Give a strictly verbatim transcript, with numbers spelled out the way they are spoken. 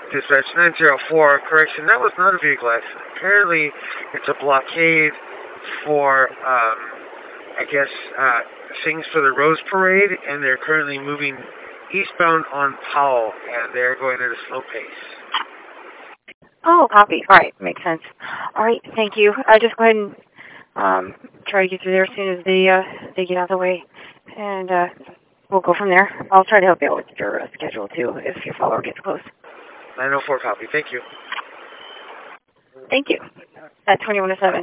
Dispatch nine zero four, correction, that was not a vehicle accident. Apparently, it's a blockade for, um, I guess, uh, things for the Rose Parade, and they're currently moving eastbound on Powell, and they're going at a slow pace. Oh, copy. All right, makes sense. All right, thank you. I'll just go ahead and um, try to get through there as soon as they uh, they get out of the way, and uh, we'll go from there. I'll try to help you out with your uh, schedule, too, if your follower gets close. nine oh four, copy. Thank you. Thank you. At twenty-one oh seven.